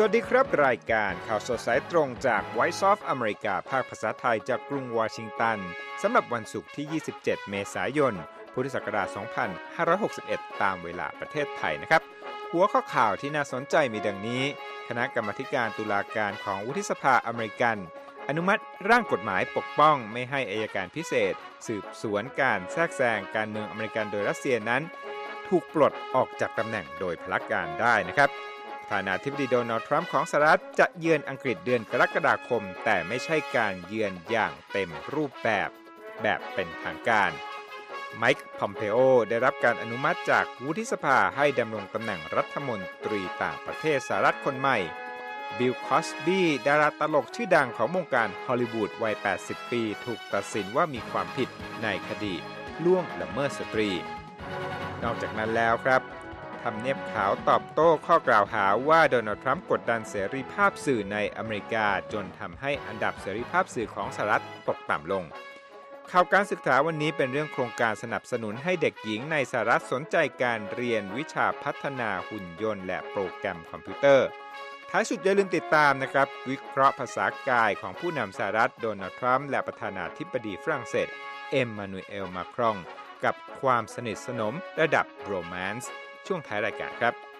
วัสดีครับรายการข่าวสดสายตรงจาก Voice of America ภาคภาษาไทยจากกรุงวอชิงตันสำหรับวันศุกร์ที่ 27 เมษายน พุทธศักราช 2561 ตามเวลาประเทศไทยนะครับหัวข้อข่าวที่น่าสนใจมีดังนี้คณะกรรมาการตุลาการของวุฒิสภาอเมริกันอนุมัติร่างกฎหมายปกป้องไม่ให้อัยการพิเศษสืบสวนการแทรกแซงการเมืองอเมริกันโดยรัสเซียนั้นถูกปลดออกจากตำแหน่งโดยพลการได้นะครับประธานาธิบดีโดนัลด์ทรัมป์ของสหรัฐจะเยือนอังกฤษเดือนกรกฎาคมแต่ไม่ใช่การเยือนอย่างเต็มรูปแบบเป็นทางการไมค์พอมเพโอได้รับการอนุมัติจากวุฒิสภาให้ดำรงตำแหน่งรัฐมนตรีต่างประเทศสหรัฐคนใหม่บิล คอสบีดาราตลกชื่อดังของวงการฮอลลีวูดวัย 80 ปีถูกตัดสินว่ามีความผิดในคดีล่วงละเมิดสตรีนอกจากนั้นแล้วครับทำเนียบขาวตอบโต้ข้อกล่าวหาว่าโดนัลด์ทรัมป์กดดันเสรีภาพสื่อในอเมริกาจนทำให้อันดับเสรีภาพสื่อของสหรัฐตกต่ำลงข่าวการศึกษาวันนี้เป็นเรื่องโครงการสนับสนุนให้เด็กหญิงในสหรัฐสนใจการเรียนวิชาพัฒนาหุ่นยนต์และโปรแกรมคอมพิวเตอร์ท้ายสุดอย่าลืมติดตามนะครับวิเคราะห์ภาษากายของผู้นำสหรัฐโดนัลด์ทรัมป์และประธานาธิบดีฝรั่งเศสเอ็มมานูเอลมาครองกับความสนิทสนมระดับโรแมนซ์ช่วงท้ายรายการ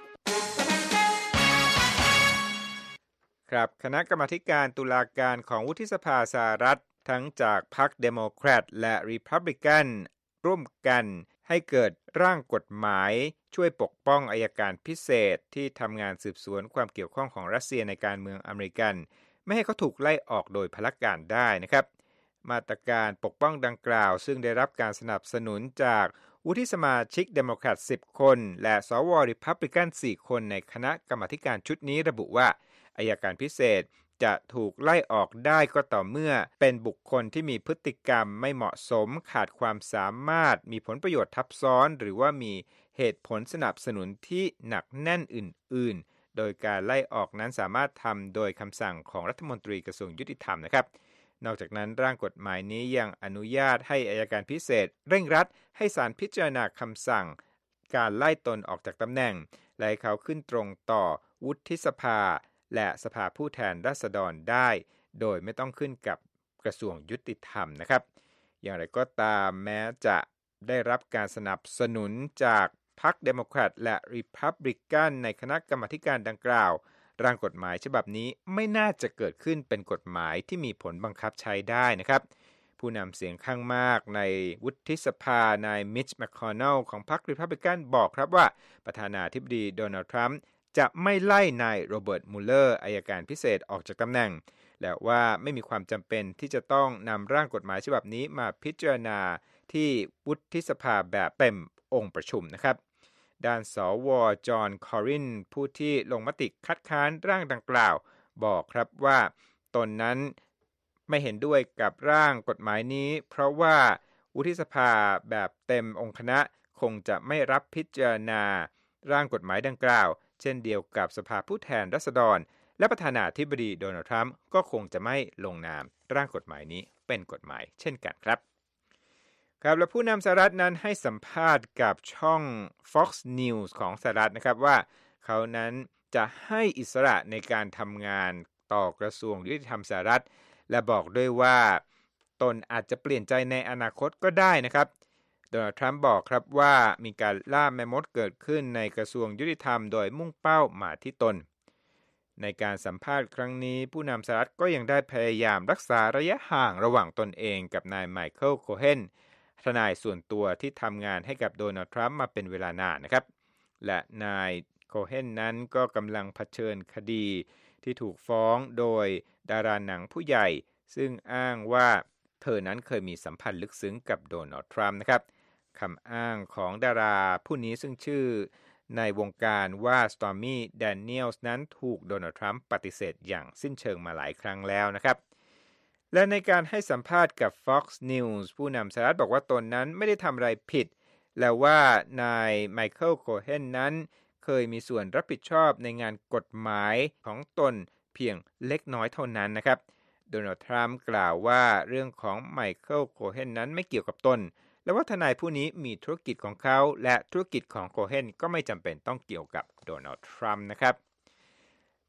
ครับคณะกรรมาการตุลาการของวุฒิสภาสหรัฐทั้งจากพรรคเดโมแครตและรีพับลิกันร่วมกันให้เกิดร่างกฎหมายช่วยปกป้องอัยการพิเศษที่ทำงานสืบสวนความเกี่ยวข้องของรัสเซียในการเมืองอเมริกันไม่ให้เขาถูกไล่ออกโดยพลการได้นะครับมาตรการปกป้องดังกล่าวซึ่งได้รับการสนับสนุนจากวุฒิสมาชิกเดโมแครต10 คนและสวริพับลิกัน4 คนในคณะกรรมาการชุดนี้ระบุว่าอัยการพิเศษจะถูกไล่ออกได้ก็ต่อเมื่อเป็นบุคคลที่มีพฤติกรรมไม่เหมาะสมขาดความสามารถมีผลประโยชน์ทับซ้อนหรือว่ามีเหตุผลสนับสนุนที่หนักแน่นอื่นๆโดยการไล่ออกนั้นสามารถทำโดยคำสั่งของรัฐมนตรีกระทรวงยุติธรรมนะครับนอกจากนั้นร่างกฎหมายนี้ยังอนุญาตให้อัยการพิเศษเร่งรัดให้ศาลพิจารณาคำสั่งการไล่ตนออกจากตำแหน่งและให้เขาขึ้นตรงต่อวุฒิสภาและสภาผู้แทนราษฎรได้โดยไม่ต้องขึ้นกับกระทรวงยุติธรรมนะครับอย่างไรก็ตามแม้จะได้รับการสนับสนุนจากพรรคเดโมแครตและรีพับลิกันในคณะกรรมาการดังกล่าวร่างกฎหมายฉบับนี้ไม่น่าจะเกิดขึ้นเป็นกฎหมายที่มีผลบังคับใช้ได้นะครับผู้นำเสียงข้างมากในวุฒิสภานายมิชแมคคอนเนลของพรรครีพับลิกันบอกครับว่าประธานาธิบดีโดนัลด์ทรัมป์จะไม่ไล่นายโรเบิร์ตมูเลอร์อัยการพิเศษออกจากตำแหน่งและว่าไม่มีความจำเป็นที่จะต้องนำร่างกฎหมายฉบับนี้มาพิจารณาที่วุฒิสภาแบบเต็มองค์ประชุมนะครับด้านสว.จอห์น คอรินผู้ที่ลงมติคัดค้านร่างดังกล่าวบอกครับว่าตนนั้นไม่เห็นด้วยกับร่างกฎหมายนี้เพราะว่าวุฒิสภาแบบเต็มองค์คณะคงจะไม่รับพิจารณาร่างกฎหมายดังกล่าวเช่นเดียวกับสภาผู้แทนราษฎรและประธานาธิบดีโดนัลด์ทรัมป์ก็คงจะไม่ลงนามร่างกฎหมายนี้เป็นกฎหมายเช่นกันครับและผู้นำสหรัฐนั้นให้สัมภาษณ์กับช่อง Fox News ของสหรัฐนะครับว่าเขานั้นจะให้อิสระในการทำงานต่อกระทรวงยุติธรรมสหรัฐและบอกด้วยว่าตนอาจจะเปลี่ยนใจในอนาคตก็ได้นะครับโดนัลด์ทรัมป์บอกครับว่ามีการล่าแม่มดเกิดขึ้นในกระทรวงยุติธรรมโดยมุ่งเป้ามาที่ตนในการสัมภาษณ์ครั้งนี้ผู้นำสหรัฐก็ยังได้พยายามรักษาระยะห่างระหว่างตนเองกับนายไมเคิล โคเฮนทนายส่วนตัวที่ทำงานให้กับโดนัลด์ทรัมป์มาเป็นเวลานานนะครับและนายโคเฮนนั้นก็กำลังเผชิญคดีที่ถูกฟ้องโดยดาราหนังผู้ใหญ่ซึ่งอ้างว่าเธอนั้นเคยมีสัมพันธ์ลึกซึ้งกับโดนัลด์ทรัมป์นะครับคำอ้างของดาราผู้นี้ซึ่งชื่อในวงการว่าสตอร์มี่แดเนียลส์นั้นถูกโดนัลด์ทรัมป์ปฏิเสธอย่างสิ้นเชิงมาหลายครั้งแล้วนะครับและในการให้สัมภาษณ์กับ Fox News ผู้นำสหรัฐบอกว่าตนนั้นไม่ได้ทำอะไรผิดและว่านายไมเคิล โคเฮนนั้นเคยมีส่วนรับผิดชอบในงานกฎหมายของตนเพียงเล็กน้อยเท่านั้นนะครับโดนัลด์ทรัมป์กล่าวว่าเรื่องของไมเคิล โคเฮนนั้นไม่เกี่ยวกับตนและว่าทนายผู้นี้มีธุรกิจของเขาและธุรกิจของโคเฮนก็ไม่จำเป็นต้องเกี่ยวกับโดนัลด์ทรัมป์นะครับ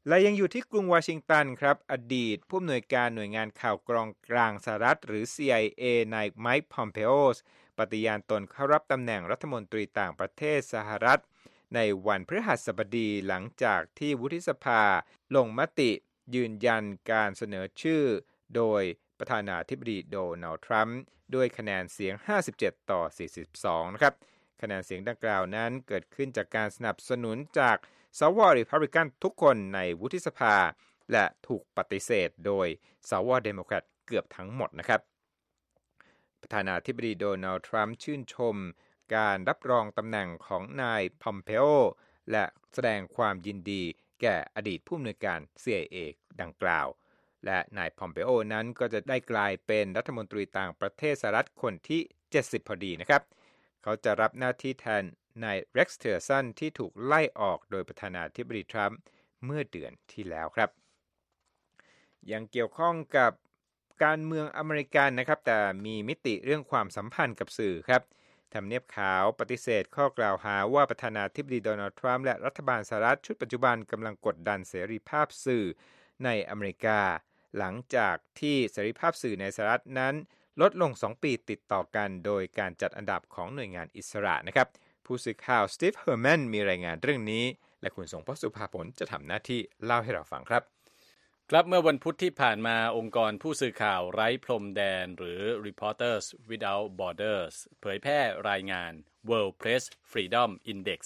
และยังอยู่ที่กรุงวอชิงตันครับอดีตผู้อำนวยการหน่วยงานข่าวกรองกลางสหรัฐหรือ CIA นายไมค์พอมเพโอปฏิญาณตนเข้ารับตำแหน่งรัฐมนตรีต่างประเทศสหรัฐในวันพฤหัสบดีหลังจากที่วุฒิสภาลงมติยืนยันการเสนอชื่อโดยประธานาธิบดีโดนัลด์ทรัมป์ด้วยคะแนนเสียง57ต่อ42นะครับคะแนนเสียงดังกล่าวนั้นเกิดขึ้นจากการสนับสนุนจากสวรีพับลิกันทุกคนในวุฒิสภาและถูกปฏิเสธโดยสวเดโมแครตเกือบทั้งหมดนะครับประธานาธิบดีโดนัลด์ทรัมป์ชื่นชมการรับรองตำแหน่งของนายพอมเพโอและแสดงความยินดีแก่อดีตผู้อำนวยการ CIA ดังกล่าวและนายพอมเพโอนั้นก็จะได้กลายเป็นรัฐมนตรีต่างประเทศสหรัฐคนที่70พอดีนะครับเขาจะรับหน้าที่แทนนายเร็กซ์ ทิลเลอร์สันที่ถูกไล่ออกโดยประธานาธิบดีทรัมป์เมื่อเดือนที่แล้วครับยังเกี่ยวข้องกับการเมืองอเมริกันนะครับแต่มีมิติเรื่องความสัมพันธ์กับสื่อครับทำเนียบขาวปฏิเสธข้อกล่าวหาว่าประธานาธิบดีโดนัลด์ทรัมป์และรัฐบาลสหรัฐชุดปัจจุบันกำลังกดดันเสรีภาพสื่อในอเมริกาหลังจากที่เสรีภาพสื่อในสหรัฐนั้นลดลง2ปีติดต่อกันโดยการจัดอันดับของหน่วยงานอิสระนะครับผู้สื่อข่าวสตีฟ เฮอร์แมนมีรายงานเรื่องนี้และคุณทรงพสุภาผลจะทำหน้าที่เล่าให้เราฟังครับครับเมื่อวันพุธที่ผ่านมาองค์กรผู้สื่อข่าวไร้พรมแดนหรือ Reporters Without Borders เผยแพร่รายงาน World Press Freedom Index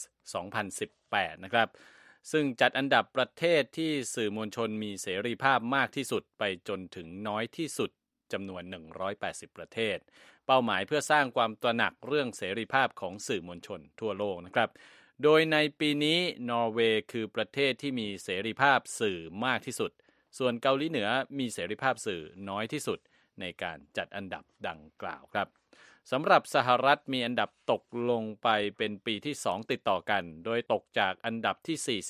2018 นะครับซึ่งจัดอันดับประเทศที่สื่อมวลชนมีเสรีภาพมากที่สุดไปจนถึงน้อยที่สุดจำนวน180ประเทศเป้าหมายเพื่อสร้างความตระหนักเรื่องเสรีภาพของสื่อมวลชนทั่วโลกนะครับโดยในปีนี้นอร์เวย์คือประเทศที่มีเสรีภาพสื่อมากที่สุดส่วนเกาหลีเหนือมีเสรีภาพสื่อน้อยที่สุดในการจัดอันดับดังกล่าวครับสำหรับสหรัฐมีอันดับตกลงไปเป็นปีที่2ติดต่อกันโดยตกจากอันดับที่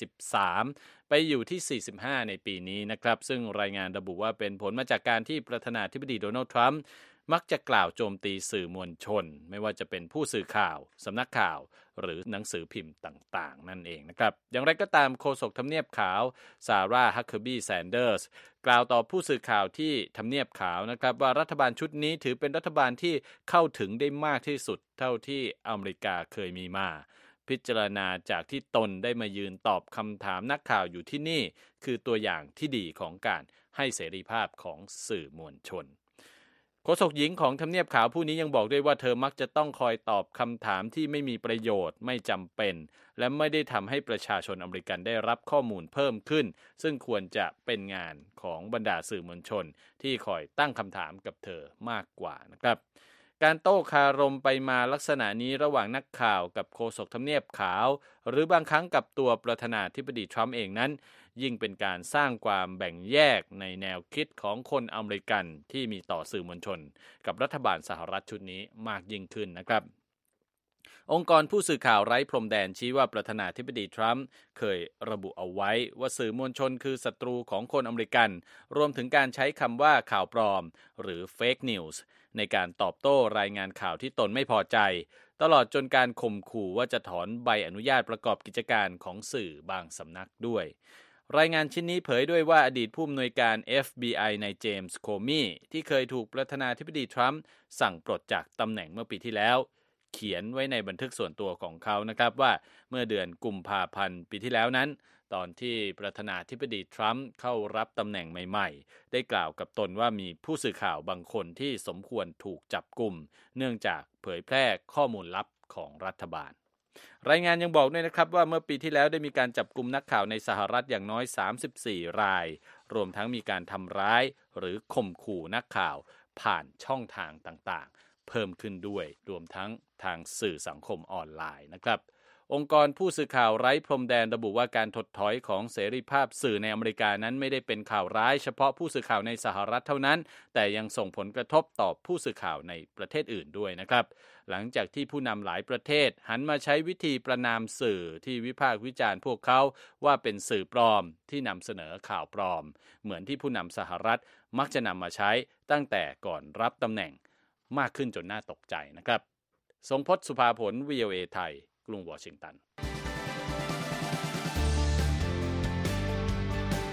43ไปอยู่ที่45ในปีนี้นะครับซึ่งรายงานระบุว่าเป็นผลมาจากการที่ประธานาธิบดีโดนัลด์ทรัมป์มักจะกล่าวโจมตีสื่อมวลชนไม่ว่าจะเป็นผู้สื่อข่าวสำนักข่าวหรือหนังสือพิมพ์ต่างๆนั่นเองนะครับอย่างไรก็ตามโฆษกทำเนียบขาวซาร่า ฮักเคอร์บี้ แซนเดอร์สกล่าวต่อผู้สื่อข่าวที่ทำเนียบขาวนะครับว่ารัฐบาลชุดนี้ถือเป็นรัฐบาลที่เข้าถึงได้มากที่สุดเท่าที่อเมริกาเคยมีมาพิจารณาจากที่ตนได้มายืนตอบคำถามนักข่าวอยู่ที่นี่คือตัวอย่างที่ดีของการให้เสรีภาพของสื่อมวลชนโฆษกหญิงของทำเนียบขาวผู้นี้ยังบอกด้วยว่าเธอมักจะต้องคอยตอบคำถามที่ไม่มีประโยชน์ไม่จำเป็นและไม่ได้ทำให้ประชาชนอเมริกันได้รับข้อมูลเพิ่มขึ้นซึ่งควรจะเป็นงานของบรรดาสื่อมวลชนที่คอยตั้งคำถามกับเธอมากกว่านะครับการโต้คารมไปมาลักษณะนี้ระหว่างนักข่าวกับโฆษกทำเนียบขาวหรือบางครั้งกับตัวประธานาธิบดีทรัมป์เองนั้นยิ่งเป็นการสร้างความแบ่งแยกในแนวคิดของคนอเมริกันที่มีต่อสื่อมวลชนกับรัฐบาลสหรัฐชุดนี้มากยิ่งขึ้นนะครับองค์กรผู้สื่อข่าวไร้พรมแดนชี้ว่าประธานาธิบดีทรัมป์เคยระบุเอาไว้ว่าสื่อมวลชนคือศัตรูของคนอเมริกันรวมถึงการใช้คำว่าข่าวปลอมหรือ Fake News ในการตอบโต้รายงานข่าวที่ตนไม่พอใจตลอดจนการข่มขู่ว่าจะถอนใบอนุญาตประกอบกิจการของสื่อบางสำนักด้วยรายงานชิ้นนี้เผยด้วยว่าอดีตผู้อำนวยการ FBI นายเจมส์โคมี่ที่เคยถูกประธานาธิบดีทรัมป์สั่งปลดจากตำแหน่งเมื่อปีที่แล้วเขียนไว้ในบันทึกส่วนตัวของเขานะครับว่าเมื่อเดือนกุมภาพันธ์ปีที่แล้วนั้นตอนที่ประธานาธิบดีทรัมป์เข้ารับตำแหน่งใหม่ๆได้กล่าวกับตนว่ามีผู้สื่อข่าวบางคนที่สมควรถูกจับกุมเนื่องจากเผยแพร่ข้อมูลลับของรัฐบาลรายงานยังบอกด้วยนะครับว่าเมื่อปีที่แล้วได้มีการจับกุมนักข่าวในสหรัฐอย่างน้อย34รายรวมทั้งมีการทำร้ายหรือข่มขู่นักข่าวผ่านช่องทางต่างๆเพิ่มขึ้นด้วยรวมทั้งทางสื่อสังคมออนไลน์นะครับองค์กรผู้สื่อข่าวไร้พรมแดนระบุว่าการถดถอยของเสรีภาพสื่อในอเมริกานั้นไม่ได้เป็นข่าวร้ายเฉพาะผู้สื่อข่าวในสหรัฐเท่านั้นแต่ยังส่งผลกระทบต่อผู้สื่อข่าวในประเทศอื่นด้วยนะครับหลังจากที่ผู้นำหลายประเทศหันมาใช้วิธีประณามสื่อที่วิพากษ์วิจารณ์พวกเขาว่าเป็นสื่อปลอมที่นำเสนอข่าวปลอมเหมือนที่ผู้นำสหรัฐมักจะนำมาใช้ตั้งแต่ก่อนรับตำแหน่งมากขึ้นจนน่าตกใจนะครับทรงพจน์ สุภาผล VOA ไทยกรุงวอชิงตัน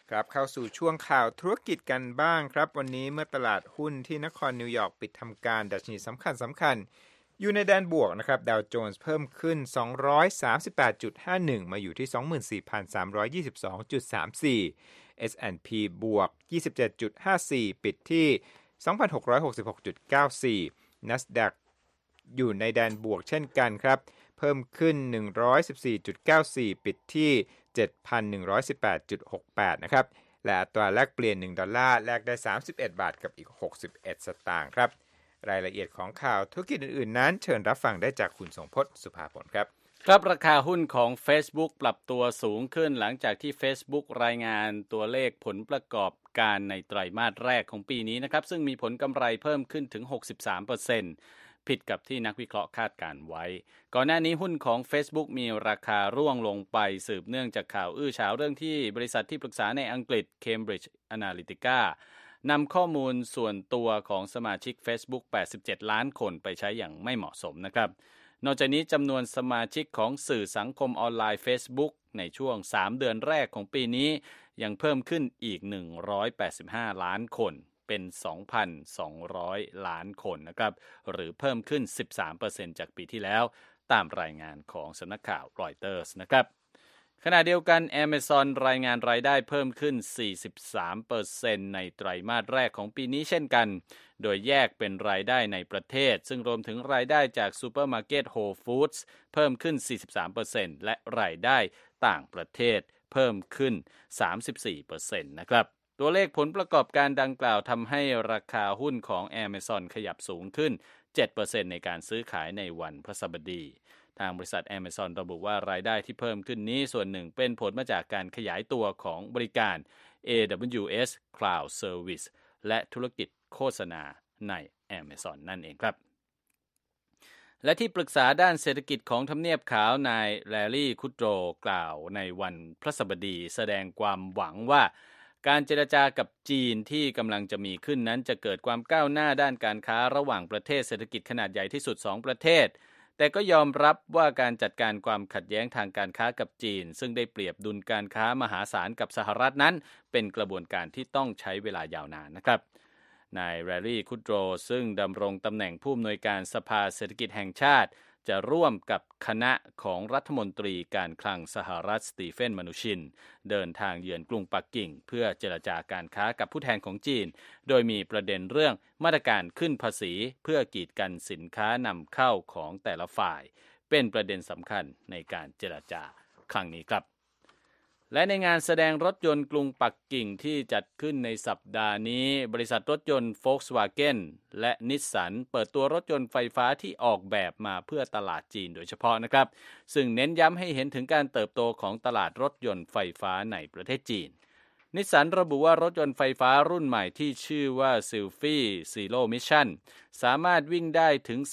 ครับเข้าสู่ช่วงข่าวธุรกิจกันบ้างครับวันนี้เมื่อตลาดหุ้นที่นครนิวยอร์กปิดทำการดัชนีสำคัญอยู่ในแดนบวกนะครับดาวโจนส์เพิ่มขึ้น 238.51 มาอยู่ที่ 24,322.34 S&P บวก 27.54 ปิดที่ 2,666.94 NASDAQ อยู่ในแดนบวกเช่นกันครับเพิ่มขึ้น 114.94 ปิดที่ 7,118.68 นะครับและอัตราแลกเปลี่ยน$1แลกได้31บาทกับอีก61สตางค์ครับรายละเอียดของข่าวธุรกิจอื่นๆนั้นเชิญรับฟังได้จากคุณสงพจน์สุภาผลครับครับราคาหุ้นของ Facebook ปรับตัวสูงขึ้นหลังจากที่ Facebook รายงานตัวเลขผลประกอบการในไตรมาสแรกของปีนี้นะครับซึ่งมีผลกำไรเพิ่มขึ้นถึง 63%ผิดกับที่นักวิเคราะห์คาดการไว้ก่อนหน้านี้หุ้นของ Facebook มีราคาร่วงลงไปสืบเนื่องจากข่าวอื้อฉาวเรื่องที่บริษัทที่ปรึกษาในอังกฤษ Cambridge Analytica นำข้อมูลส่วนตัวของสมาชิก Facebook 87 ล้านคนไปใช้อย่างไม่เหมาะสมนะครับนอกจากนี้จำนวนสมาชิกของสื่อสังคมออนไลน์ Facebook ในช่วง3เดือนแรกของปีนี้ยังเพิ่มขึ้นอีก185ล้านคนเป็น 2,200 ล้านคนนะครับหรือเพิ่มขึ้น 13% จากปีที่แล้วตามรายงานของสำนักข่าว Reuters นะครับขณะเดียวกัน Amazon รายงานรายได้เพิ่มขึ้น 43% ในไตรมาสแรกของปีนี้เช่นกันโดยแยกเป็นรายได้ในประเทศซึ่งรวมถึงรายได้จากซูเปอร์มาร์เก็ต Whole Foods เพิ่มขึ้น 43% และรายได้ต่างประเทศเพิ่มขึ้น 34% นะครับตัวเลขผลประกอบการดังกล่าวทำให้ราคาหุ้นของ Amazon ขยับสูงขึ้น 7% ในการซื้อขายในวันพฤหัสบดีทางบริษัท Amazon ระบุว่ารายได้ที่เพิ่มขึ้นนี้ส่วนหนึ่งเป็นผลมาจากการขยายตัวของบริการ AWS Cloud Service และธุรกิจโฆษณาใน Amazon นั่นเองครับและที่ปรึกษาด้านเศรษฐกิจของทำเนียบขาวนายแลรี่คุดโรกล่าวในวันพฤหัสบดีแสดงความหวังว่าการเจรจากับจีนที่กำลังจะมีขึ้นนั้นจะเกิดความก้าวหน้าด้านการค้าระหว่างประเทศเศรษฐกิจขนาดใหญ่ที่สุด2ประเทศแต่ก็ยอมรับว่าการจัดการความขัดแย้งทางการค้ากับจีนซึ่งได้เปรียบดุลการค้ามหาศาลกับสหรัฐนั้นเป็นกระบวนการที่ต้องใช้เวลายาวนานนะครับนายแรลลี่คุดโรซึ่งดำรงตำแหน่งผู้อำนวยการสภาเศรษฐกิจแห่งชาติจะร่วมกับคณะของรัฐมนตรีการคลังสหรัฐสตีเฟนมนูชินเดินทางเยือนกรุงปักกิ่งเพื่อเจรจาการค้ากับผู้แทนของจีนโดยมีประเด็นเรื่องมาตรการขึ้นภาษีเพื่อกีดกันสินค้านำเข้าของแต่ละฝ่ายเป็นประเด็นสำคัญในการเจรจาครั้งนี้ครับและในงานแสดงรถยนต์กรุงปักกิ่งที่จัดขึ้นในสัปดาห์นี้บริษัทรถยนต์ Volkswagen และ Nissan เปิดตัวรถยนต์ไฟฟ้าที่ออกแบบมาเพื่อตลาดจีนโดยเฉพาะนะครับซึ่งเน้นย้ำให้เห็นถึงการเติบโตของตลาดรถยนต์ไฟฟ้าในประเทศจีน Nissan ระบุว่ารถยนต์ไฟฟ้ารุ่นใหม่ที่ชื่อว่า Sylphy Zero Mission สามารถวิ่งได้ถึง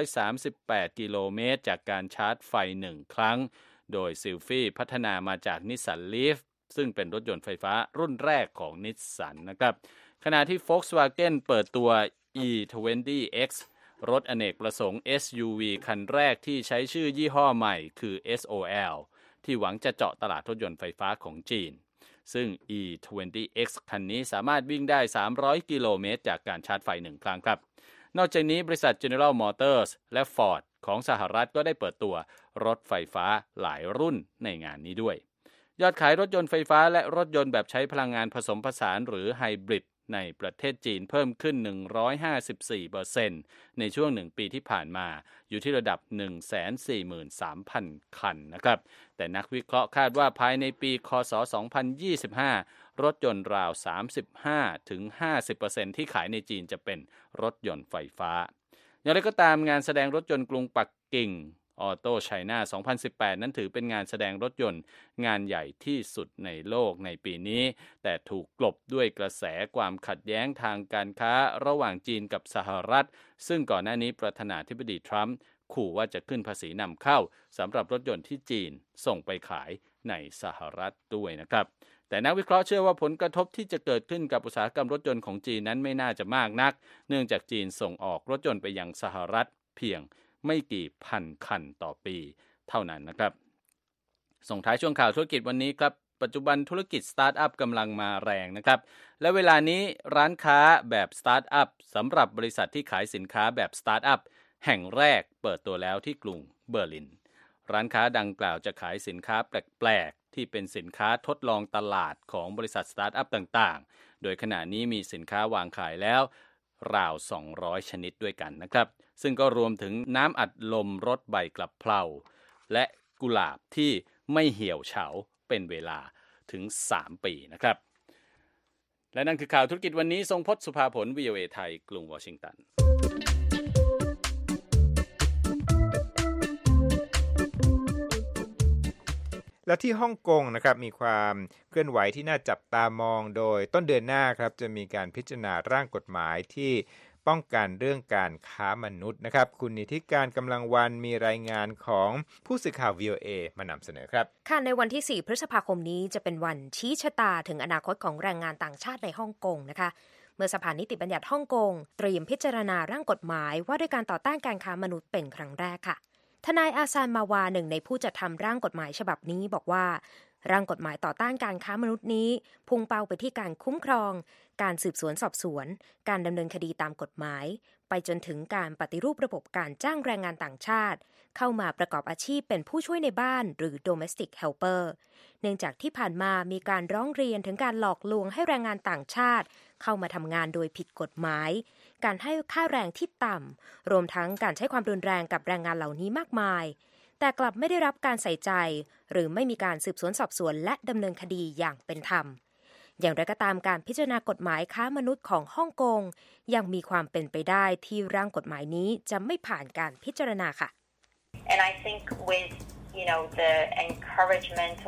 338กิโลเมตรจากการชาร์จไฟ1ครั้งโดย Sylphy พัฒนามาจาก Nissan Leaf ซึ่งเป็นรถยนต์ไฟฟ้ารุ่นแรกของ Nissan นะครับขณะที่ Volkswagen เปิดตัว E20X รถอเนกประสงค์ SUV คันแรกที่ใช้ชื่อยี่ห้อใหม่คือ SOL ที่หวังจะเจาะตลาดรถยนต์ไฟฟ้าของจีนซึ่ง E20X คันนี้สามารถวิ่งได้300กิโลเมตรจากการชาร์จไฟ1ครั้งครับนอกจากนี้บริษัท General Motors และ Ford ของสหรัฐก็ได้เปิดตัวรถไฟฟ้าหลายรุ่นในงานนี้ด้วยยอดขายรถยนต์ไฟฟ้าและรถยนต์แบบใช้พลังงานผสมผสานหรือไฮบริดในประเทศจีนเพิ่มขึ้น 154% ในช่วง1ปีที่ผ่านมาอยู่ที่ระดับ 143,000 คันนะครับแต่นักวิเคราะห์คาดว่าภายในปีคศ 2025 รถยนต์ราว 35-50% ที่ขายในจีนจะเป็นรถยนต์ไฟฟ้าอย่างไรก็ตามงานแสดงรถยนต์กรุงปักกิ่งออโต้ไชน่า 2018 นั้นถือเป็นงานแสดงรถยนต์งานใหญ่ที่สุดในโลกในปีนี้แต่ถูกกลบด้วยกระแสความขัดแย้งทางการค้าระหว่างจีนกับสหรัฐซึ่งก่อนหน้านี้ประธานาธิบดีทรัมป์ขู่ว่าจะขึ้นภาษีนำเข้าสำหรับรถยนต์ที่จีนส่งไปขายในสหรัฐด้วยนะครับแต่นักวิเคราะห์เชื่อว่าผลกระทบที่จะเกิดขึ้นกับอุตสาหกรรมรถยนต์ของจีนนั้นไม่น่าจะมากนักเนื่องจากจีนส่งออกรถยนต์ไปยังสหรัฐเพียงไม่กี่พันคันต่อปีเท่านั้นนะครับส่งท้ายช่วงข่าวธุรกิจวันนี้ครับปัจจุบันธุรกิจสตาร์ทอัพกำลังมาแรงนะครับและเวลานี้ร้านค้าแบบสตาร์ทอัพสำหรับบริษัทที่ขายสินค้าแบบสตาร์ทอัพแห่งแรกเปิดตัวแล้วที่กรุงเบอร์ลินร้านค้าดังกล่าวจะขายสินค้าแปลกๆที่เป็นสินค้าทดลองตลาดของบริษัทสตาร์ทอัพต่างๆโดยขณะนี้มีสินค้าวางขายแล้วราว200ชนิดด้วยกันนะครับซึ่งก็รวมถึงน้ำอัดลมรสใบกลับเพลาและกุหลาบที่ไม่เหี่ยวเฉาเป็นเวลาถึง3ปีนะครับและนั่นคือข่าวธุรกิจวันนี้ทรงพจน์สุภาผล VOA ไทยกรุงวอชิงตันและที่ฮ่องกงนะครับมีความเคลื่อนไหวที่น่าจับตามองโดยต้นเดือนหน้าครับจะมีการพิจารณาร่างกฎหมายที่ป้องกันเรื่องการค้ามนุษย์นะครับคุณนิติการกำลังวันมีรายงานของผู้สื่อข่าว VOA มานำเสนอครับค่ะในวันที่4พฤษภาคมนี้จะเป็นวันชี้ชะตาถึงอนาคตของแรงงานต่างชาติในฮ่องกงนะคะเมื่อสภานิติบัญญัติฮ่องกงเตรียมพิจารณาร่างกฎหมายว่าด้วยการต่อต้านการค้ามนุษย์เป็นครั้งแรกค่ะทนายอาซานมาวาหนึ่งในผู้จัดทำร่างกฎหมายฉบับนี้บอกว่าร่างกฎหมายต่อต้านการค้ามนุษย์นี้พุ่งเป้าไปที่การคุ้มครองการสืบสวนสอบสวนการดำเนินคดีตามกฎหมายไปจนถึงการปฏิรูประบบการจ้างแรงงานต่างชาติเข้ามาประกอบอาชีพเป็นผู้ช่วยในบ้านหรือ domestic helper เนื่องจากที่ผ่านมามีการร้องเรียนถึงการหลอกลวงให้แรงงานต่างชาติเข้ามาทำงานโดยผิดกฎหมายการให้ค่าแรงที่ต่ำรวมทั้งการใช้ความรุนแรงกับแรงงานเหล่านี้มากมายแต่กลับไม่ได้รับการใส่ใจหรือไม่มีการสืบสวนสอบสวนและดำเนินคดีอย่างเป็นธรรมอย่างไรก็ตามการพิจารณากฎหมายค้ามนุษย์ของฮ่องกงยังมีความเป็นไปได้ที่ร่างกฎหมายนี้จะไม่ผ่านการพิจารณาค่ะ And I think with the encouragement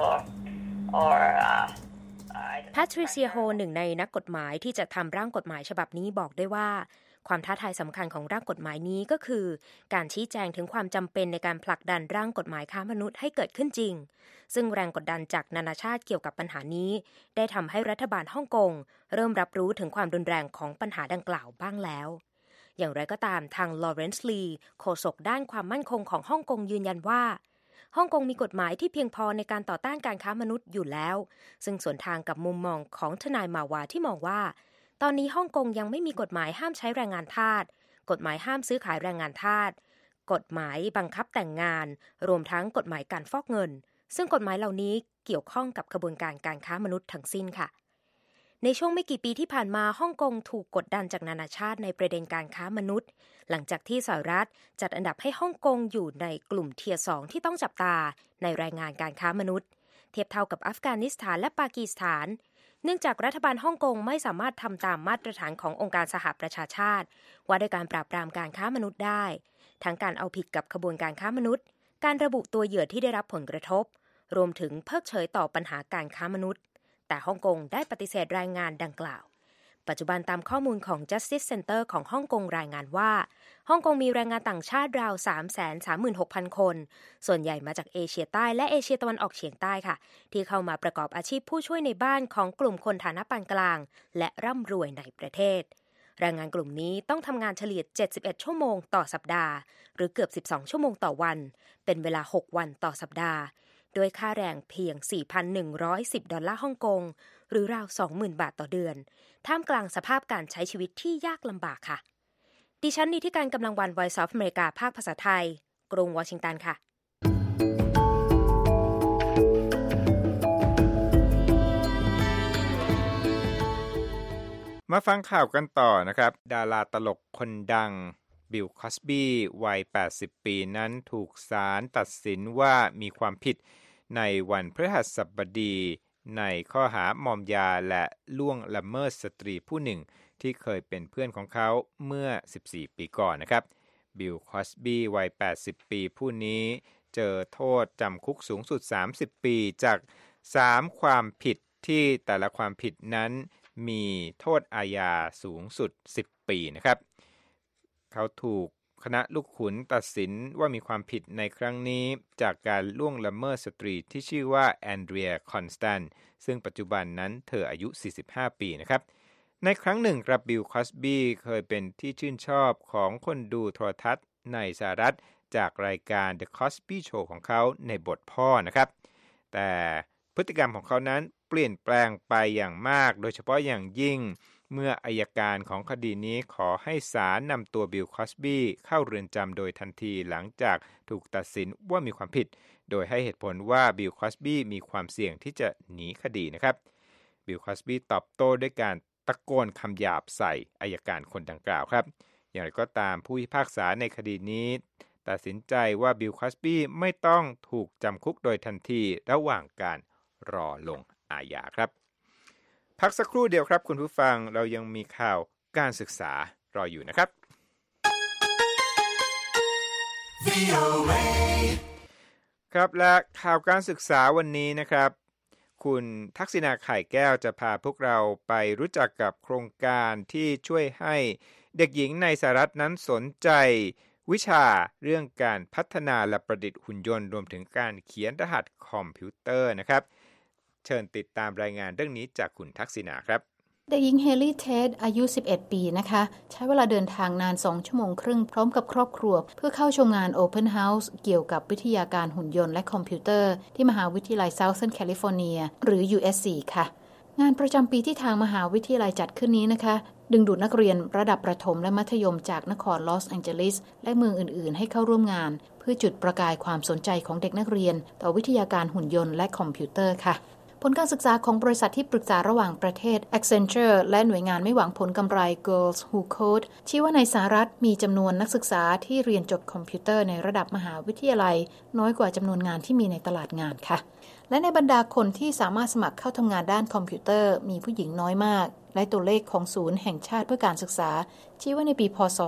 or แพทริเซียโฮหนึ่งในนักกฎหมายที่จะทำร่างกฎหมายฉบับนี้บอกได้ว่าความท้าทายสำคัญของร่างกฎหมายนี้ก็คือการชี้แจงถึงความจำเป็นในการผลักดันร่างกฎหมายค้ามนุษย์ให้เกิดขึ้นจริงซึ่งแรงกดดันจากนานาชาติเกี่ยวกับปัญหานี้ได้ทำให้รัฐบาลฮ่องกงเริ่มรับรู้ถึงความรุนแรงของปัญหาดังกล่าวบ้างแล้วอย่างไรก็ตามทางลอเรนซ์ลีโฆษกด้านความมั่นคงของฮ่องกงยืนยันว่าฮ่องกงมีกฎหมายที่เพียงพอในการต่อต้านการค้ามนุษย์อยู่แล้วซึ่งสวนทางกับมุมมองของทนายมาวาที่มองว่าตอนนี้ฮ่องกงยังไม่มีกฎหมายห้ามใช้แรงงานทาสกฎหมายห้ามซื้อขายแรงงานทาสกฎหมายบังคับแต่งงานรวมทั้งกฎหมายการฟอกเงินซึ่งกฎหมายเหล่านี้เกี่ยวข้องกับกระบวนการการค้ามนุษย์ทั้งสิ้นค่ะในช่วงไม่กี่ปีที่ผ่านมาฮ่องกงถูกกดดันจากนานาชาติในประเด็นการค้ามนุษย์หลังจากที่สหรัฐจัดอันดับให้ฮ่องกงอยู่ในกลุ่มเทียร์2ที่ต้องจับตาในรายงานการค้ามนุษย์เทียบเท่ากับอัฟกานิสถานและปากีสถานเนื่องจากรัฐบาลฮ่องกงไม่สามารถทำตามมาตรฐานขององค์การสหประชาชาติว่าด้วยการปราบปรามการค้ามนุษย์ได้ทั้งการเอาผิดกับขบวนการค้ามนุษย์การระบุตัวเหยื่อที่ได้รับผลกระทบรวมถึงเพิกเฉยต่อปัญหาการค้ามนุษย์แต่ฮ่องกงได้ปฏิเสธรายงานดังกล่าวปัจจุบันตามข้อมูลของ Justice Center ของฮ่องกงรายงานว่าฮ่องกงมีแรงงานต่างชาติราว 336,000 คนส่วนใหญ่มาจากเอเชียใต้และเอเชียตะวันออกเฉียงใต้ค่ะที่เข้ามาประกอบอาชีพผู้ช่วยในบ้านของกลุ่มคนฐานะปานกลางและร่ำรวยในประเทศแรงงานกลุ่มนี้ต้องทำงานเฉลี่ย71ชั่วโมงต่อสัปดาห์หรือเกือบ12ชั่วโมงต่อวันเป็นเวลา6วันต่อสัปดาห์โดยค่าแรงเพียง $4,110 ฮ่องกงหรือราว 20,000 บาทต่อเดือนท่ามกลางสภาพการใช้ชีวิตที่ยากลำบากค่ะดิฉันนิติการกำลังวัน Voice of America ภาคภาษาไทยกรุงวอชิงตันค่ะมาฟังข่าวกันต่อนะครับดาราตลกคนดังบิล คอสบีวัย80ปีนั้นถูกศาลตัดสินว่ามีความผิดในวันพฤหัสบดีในข้อหามอมยาและล่วงละเมิดสตรีผู้หนึ่งที่เคยเป็นเพื่อนของเขาเมื่อ14ปีก่อนนะครับบิล คอสบีวัย80ปีผู้นี้เจอโทษจำคุกสูงสุด30ปีจาก3ความผิดที่แต่ละความผิดนั้นมีโทษอาญาสูงสุด10ปีนะครับเขาถูกคณะลูกขุนตัดสินว่ามีความผิดในครั้งนี้จากการล่วงละเมิดสตรีที่ชื่อว่าแอนเดรีย คอนสแตนต์ซึ่งปัจจุบันนั้นเธออายุ45ปีนะครับในครั้งหนึ่งครับบิล คอสบีเคยเป็นที่ชื่นชอบของคนดูโทรทัศน์ในสหรัฐจากรายการ The Cosby Show ของเขาในบทพ่อนะครับแต่พพฤติกรรมของเขานั้นเปลี่ยนแปลงไปอย่างมากโดยเฉพาะอย่างยิ่งเมื่ออัยการของคดีนี้ขอให้ศาลนำตัวบิลคอสบีเข้าเรือนจำโดยทันทีหลังจากถูกตัดสินว่ามีความผิดโดยให้เหตุผลว่าบิลคอสบีมีความเสี่ยงที่จะหนีคดีนะครับบิลคอสบีตอบโต้ด้วยการตะโกนคำหยาบใส่อัยการคนดังกล่าวครับอย่างไรก็ตามผู้พิพากษาในคดีนี้ตัดสินใจว่าบิลคอสบีไม่ต้องถูกจำคุกโดยทันทีระหว่างการรอลงอาญาครับพักสักครู่เดียวครับคุณผู้ฟังเรายังมีข่าวการศึกษารออยู่นะครับครับและข่าวการศึกษาวันนี้นะครับคุณทักษิณาไข่แก้วจะพาพวกเราไปรู้จักกับโครงการที่ช่วยให้เด็กหญิงในสหรัฐนั้นสนใจวิชาเรื่องการพัฒนาและประดิษฐ์หุ่นยนต์รวมถึงการเขียนรหัสคอมพิวเตอร์นะครับเชิญติดตามรายงานเรื่องนี้จากคุณทักษิณาครับเด็กหญิงเฮลี่เทดอายุ11ปีนะคะใช้เวลาเดินทางนาน2ชั่วโมงครึ่งพร้อมกับครอบครัวเพื่อเข้าชมงาน Open House เกี่ยวกับวิทยาการหุ่นยนต์และคอมพิวเตอร์ที่มหาวิทยาลัย Southern California หรือ USC ค่ะงานประจำปีที่ทางมหาวิทยาลัยจัดขึ้นนี้นะคะดึงดูดนักเรียนระดับประถมและมัธยมจากนครลอสแองเจลิสและเมืองอื่นๆให้เข้าร่วมงานเพื่อจุดประกายความสนใจของเด็กนักเรียนต่อวิทยาการหุ่นยนต์และคอมพิวเตอร์ค่ะผลการศึกษาของบริษัทที่ปรึกษาระหว่างประเทศ Accenture และหน่วยงานไม่หวังผลกำไร Girls Who Code ชี้ว่าในสหรัฐมีจำนวนนักศึกษาที่เรียนจบคอมพิวเตอร์ในระดับมหาวิทยาลัยน้อยกว่าจำนวนงานที่มีในตลาดงานค่ะและในบรรดาคนที่สามารถสมัครเข้าทำงานด้านคอมพิวเตอร์มีผู้หญิงน้อยมากและตัวเลขของศูนย์แห่งชาติเพื่อการศึกษาชี้ว่าในปีพ.ศ.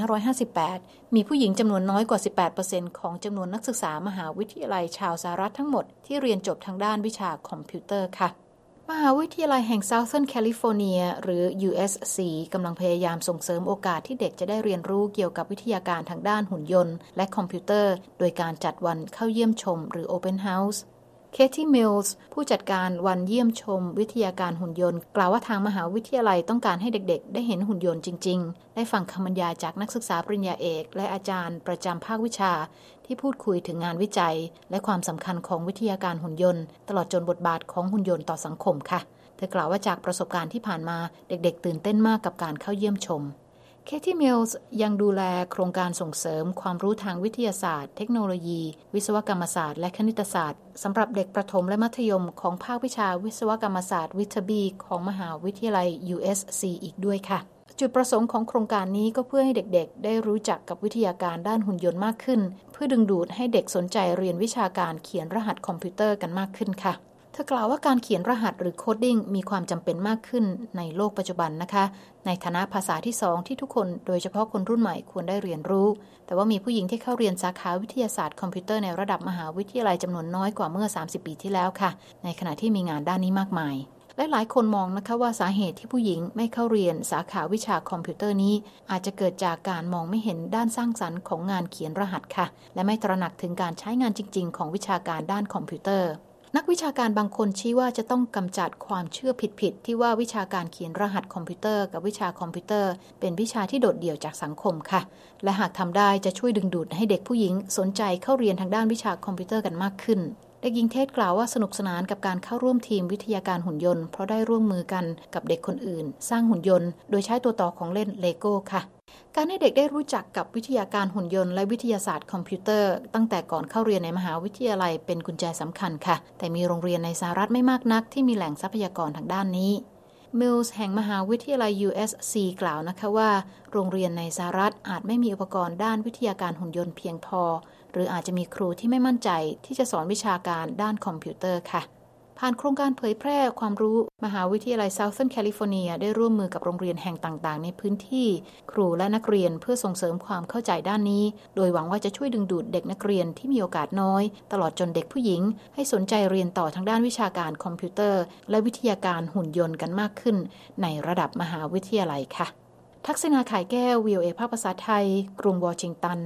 2558มีผู้หญิงจำนวนน้อยกว่า 18% ของจำนวนนักศึกษามหาวิทยาลัยชาวสหรัฐทั้งหมดที่เรียนจบทางด้านวิชาคอมพิวเตอร์ค่ะมหาวิทยาลัยแห่ง Southern California หรือ USC กำลังพยายามส่งเสริมโอกาสที่เด็กจะได้เรียนรู้เกี่ยวกับวิทยาการทางด้านหุ่นยนต์และคอมพิวเตอร์โดยการจัดวันเข้าเยี่ยมชมหรือ Open Houseเคที่มิลส์ผู้จัดการวันเยี่ยมชมวิทยาการหุ่นยนต์กล่าวว่าทางมหาวิทยาลัยต้องการให้เด็กๆได้เห็นหุ่นยนต์จริงๆได้ฟังคำบรรยายจากนักศึกษาปริญญาเอกและอาจารย์ประจำภาควิชาที่พูดคุยถึงงานวิจัยและความสำคัญของวิทยาการหุ่นยนต์ตลอดจนบทบาทของหุ่นยนต์ต่อสังคมค่ะเธอกล่าวว่าจากประสบการณ์ที่ผ่านมาเด็กๆตื่นเต้นมากกับการเข้าเยี่ยมชมเคที่มิลส์ยังดูแลโครงการส่งเสริมความรู้ทางวิทยาศาสตร์เทคโนโลยีวิศวกรรมศาสตร์และคณิตศาสตร์สำหรับเด็กประถมและมัธยมของภาควิชาวิศวกรรมศาสตร์วิทบีของมหาวิทยาลัย USC อีกด้วยค่ะจุดประสงค์ของโครงการนี้ก็เพื่อให้เด็กๆได้รู้จักกับวิทยาการด้านหุ่นยนต์มากขึ้นเพื่อดึงดูดให้เด็กสนใจเรียนวิชาการเขียนรหัสคอมพิวเตอร์กันมากขึ้นค่ะเธอกล่าวว่าการเขียนรหัสหรือโคดดิ้งมีความจำเป็นมากขึ้นในโลกปัจจุบันนะคะในฐานะภาษาที่2ที่ทุกคนโดยเฉพาะคนรุ่นใหม่ควรได้เรียนรู้แต่ว่ามีผู้หญิงที่เข้าเรียนสาขาวิทยาศาสตร์คอมพิวเตอร์ในระดับมหาวิทยาลัยจำนวนน้อยกว่าเมื่อ30ปีที่แล้วค่ะในขณะที่มีงานด้านนี้มากมายและหลายคนมองนะคะว่าสาเหตุที่ผู้หญิงไม่เข้าเรียนสาขาวิชาคอมพิวเตอร์นี้อาจจะเกิดจากการมองไม่เห็นด้านสร้างสรรค์ของงานเขียนรหัสค่ะและไม่ตระหนักถึงการใช้งานจริงๆของวิชาการด้านคอมพิวเตอร์นักวิชาการบางคนชี้ว่าจะต้องกำจัดความเชื่อผิดๆที่ว่าวิชาการเขียนรหัสคอมพิวเตอร์กับวิชาคอมพิวเตอร์เป็นวิชาที่โดดเดี่ยวจากสังคมค่ะและหากทำได้จะช่วยดึงดูดให้เด็กผู้หญิงสนใจเข้าเรียนทางด้านวิชาคอมพิวเตอร์กันมากขึ้นเด็กหญิงเทศกล่าวว่าสนุกสนานกับการเข้าร่วมทีมวิทยาการหุ่นยนต์เพราะได้ร่วมมือกันกับเด็กคนอื่นสร้างหุ่นยนต์โดยใช้ตัวต่อของเล่นเลโก้ค่ะการให้เด็กได้รู้จักกับวิทยาการหุ่นยนต์และวิทยาศาสตร์คอมพิวเตอร์ตั้งแต่ก่อนเข้าเรียนในมหาวิทยาลัยเป็นกุญแจสำคัญค่ะแต่มีโรงเรียนในสหรัฐไม่มากนักที่มีแหล่งทรัพยากรทางด้านนี้มิลส์แห่งมหาวิทยาลัย USC กล่าวนะคะว่าโรงเรียนในสหรัฐอาจไม่มีอุปกรณ์ด้านวิทยาการหุ่นยนต์เพียงพอหรืออาจจะมีครูที่ไม่มั่นใจที่จะสอนวิชาการด้านคอมพิวเตอร์ค่ะผ่านโครงการเผยแพร่ความรู้มหาวิทยาลัย Southern California ได้ร่วมมือกับโรงเรียนแห่งต่างๆในพื้นที่ครูและนักเรียนเพื่อส่งเสริมความเข้าใจด้านนี้โดยหวังว่าจะช่วยดึงดูดเด็กนักเรียนที่มีโอกาสน้อยตลอดจนเด็กผู้หญิงให้สนใจเรียนต่อทางด้านวิชาการคอมพิวเตอร์และวิทยาการหุ่นยนต์กันมากขึ้นในระดับมหาวิทยาลัยค่ะทักษิณาข่ายแก้ว VOA ภาคภาษาไทยกรุงวอชิงตัน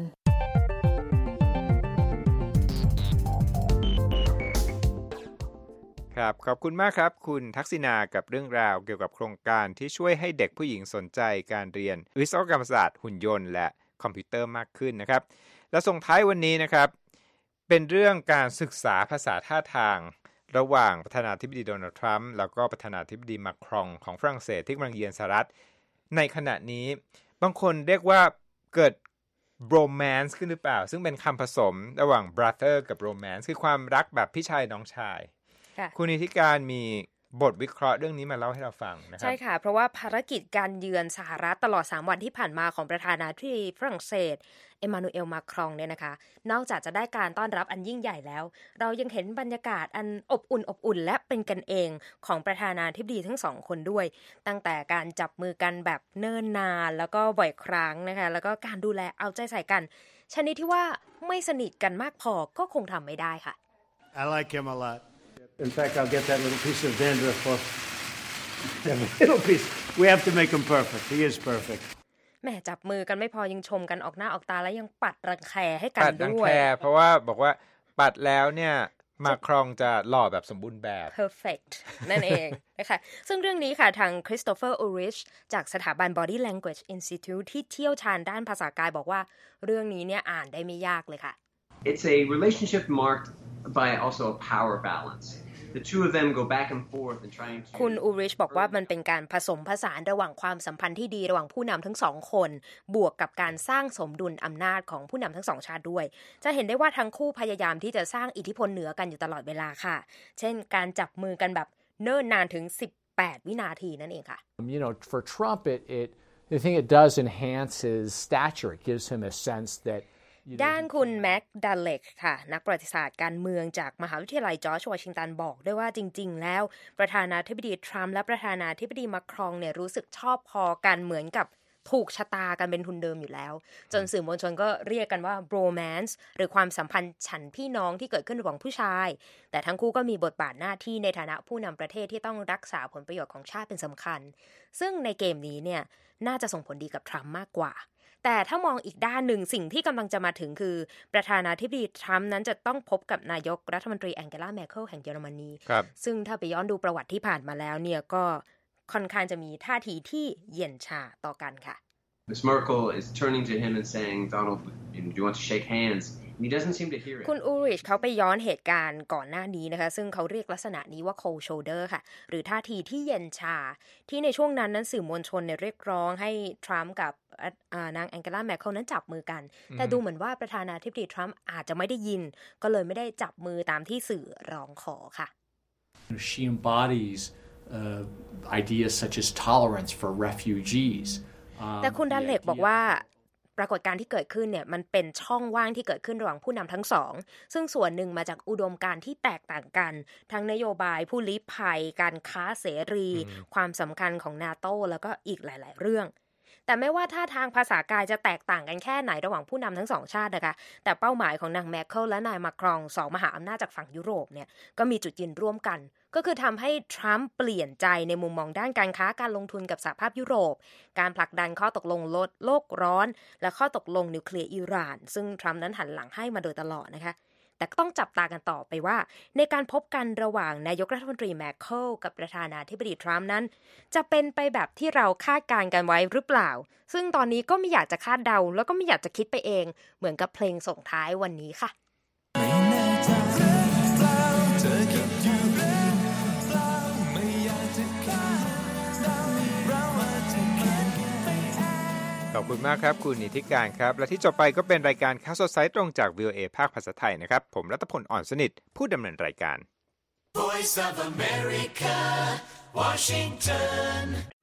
ครับขอบคุณมากครับคุณทักษิณากับเรื่องราวเกี่ยวกับโครงการที่ช่วยให้เด็กผู้หญิงสนใจการเรียนวิศวกรรมศาสตร์หุ่นยนต์และคอมพิวเตอร์มากขึ้นนะครับและส่งท้ายวันนี้นะครับเป็นเรื่องการศึกษาภาษาท่าทางระหว่างประธานาธิบดีโดนัลด์ทรัมป์แล้วก็ประธานาธิบดีมาครองของฝรั่งเศสที่กำลังเยือนสหรัฐในขณะนี้บางคนเรียกว่าเกิด romance ขึ้นหรือเปล่าซึ่งเป็นคำผสมระหว่าง brother กับ romance คือความรักแบบพี่ชายน้องชายคุณนิติการมีบทวิเคราะห์เรื่องนี้มาเล่าให้เราฟังนะครับใช่ค่ะเพราะว่าภารกิจการเยือนสหรัฐตลอด3วันที่ผ่านมาของประธานาธิบดีฝรั่งเศสเอมานูเอลมาครองเนี่ยนะคะนอกจากจะได้การต้อนรับอันยิ่งใหญ่แล้วเรายังเห็นบรรยากาศอันอบอุ่นและเป็นกันเองของประธานาธิบดีทั้งสองคนด้วยตั้งแต่การจับมือกันแบบเนิ่นนานแล้วก็บ่อยครั้งนะคะแล้วก็การดูแลเอาใจใส่กันชนิดที่ว่าไม่สนิทกันมากพอก็คงทำไม่ได้ค่ะ I like him a lot.In fact, I'll get that little piece of dandruff off. That little piece. We have to make him perfect. He is perfect. แม่จับมือกันไม่พอยังชมกันออกหน้าออกตาแล้วยังปัดรังแคให้กันด้วยปัดรังแคเพราะว่าบอกว่าปัดแล้วเนี่ยมาครองจะหล่อแบบสมบูรณ์แบบ perfect นั่นเองนะคะซึ่งเรื่องนี้ค่ะทางคริสโตเฟอร์อูริชจากสถาบัน Body Language Institute ที่เชี่ยวชาญด้านภาษากายบอกว่าเรื่องนี้เนี่ยอ่านได้ไม่ยากเลยค่ะ It's a relationship marked by also a power balance.The two of them go back and forth and trying to คุณอูริชบอกว่ามันเป็นการผสมผสานระหว่างความสัมพันธ์ที่ดีระหว่างผู้นำทั้งสองคนบวกกับการสร้างสมดุลอำนาจของผู้นำทั้งสองชาติด้วยจะเห็นได้ว่าทั้งคู่พยายามที่จะสร้างอิทธิพลเหนือกันอยู่ตลอดเวลาค่ะเช่นการจับมือกันแบบเนิ่นนานถึง18วินาทีนั่นเองค่ะ You know, for Trump I think it does enhance his stature. It gives him a sense that ด้านคุณแม็กดัลเล็กค่ะนักประวัติศาสตร์การเมืองจากมหาวิทยาลัยจอร์จวอชิงตันบอกด้วยว่าจริงๆแล้วประธานาธิบดีทรัมป์และประธานาธิบดีมาครองเนี่ยรู้สึกชอบพอกันเหมือนกับถูกชะตากันเป็นทุนเดิมอยู่แล้วจนสื่อมวลชนก็เรียกกันว่า romance หรือความสัมพันธ์ฉันพี่น้องที่เกิดขึ้นระหว่างผู้ชายแต่ทั้งคู่ก็มีบทบาทหน้าที่ในฐานะผู้นำประเทศที่ต้องรักษาผลประโยชน์ของชาติเป็นสำคัญซึ่งในเกมนี้เนี่ยน่าจะส่งผลดีกับทรัมป์มากกว่าแต่ถ้ามองอีกด้านหนึ่งสิ่งที่กำลังจะมาถึงคือประธานาธิบดีทรัมป์นั้นจะต้องพบกับนายกรัฐมนตรีแองเกลา เมเคิลแห่งเยอรมนีซึ่งถ้าไปย้อนดูประวัติที่ผ่านมาแล้วเนี่ยก็ค่อนข้างจะมีท่าทีที่เย็นชาต่อกันค่ะ Ms. Merkel is turning to him and saying, Donald, do you want to shake hands?And he doesn't seem to hear it. คุณอูริชเขาไปย้อนเหตุการณ์ก่อนหน้านี้นะคะซึ่งเขาเรียกลักษณะนี้ว่า cold shoulder ค่ะหรือท่าทีที่เย็นชาที่ในช่วงนั้นสื่อมวลชนเนี่ยเรียกร้องให้ทรัมป์กับนางแองเกลา แมคเคิลนั้นจับมือกันแต่ดูเหมือนว่าประธานาธิบดีทรัมป์อาจจะไม่ได้ยินก็เลยไม่ได้จับมือตามที่สื่อร้องขอค่ะ She embodies ideas such as tolerance for refugees แต่คุณดัลเล็กบอกว่าปรากฏการณ์ที่เกิดขึ้นเนี่ยมันเป็นช่องว่างที่เกิดขึ้นระหว่างผู้นำทั้งสองซึ่งส่วนหนึ่งมาจากอุดมการณ์ที่แตกต่างกันทั้งนโยบายผู้ลี้ภัยการค้าเสรีความสำคัญของ NATO แล้วก็อีกหลายๆเรื่องแต่ไม่ว่าท่าทางภาษากายจะแตกต่างกันแค่ไหนระหว่างผู้นำทั้งสองชาตินะคะแต่เป้าหมายของนางแมคเคิลและนายมาครองสองมหาอำนาจจากฝั่งยุโรปเนี่ยก็มีจุดยืนร่วมกันก็คือทำให้ทรัมป์เปลี่ยนใจในมุมมองด้านการค้าการลงทุนกับสหภาพยุโรปการผลักดันข้อตกลงลดโลกร้อนและข้อตกลงนิวเคลียร์อิหร่านซึ่งทรัมป์นั้นหันหลังให้มาโดยตลอดนะคะแต่ก็ต้องจับตากันต่อไปว่าในการพบกันระหว่างนายกรัฐมนตรีแมคเคิลกับประธานาธิบดีทรัมป์นั้นจะเป็นไปแบบที่เราคาดการณ์กันไว้หรือเปล่าซึ่งตอนนี้ก็ไม่อยากจะคาดเดาแล้วก็ไม่อยากจะคิดไปเองเหมือนกับเพลงส่งท้ายวันนี้ค่ะขอบคุณมากครับคุณนิติการครับและที่จบไปก็เป็นรายการข่าวสดสายตรงจาก VOA ภาคภาษาไทยนะครับผมรัตพล อ่อนสนิทผู้ดำเนินรายการ Voice of America Washington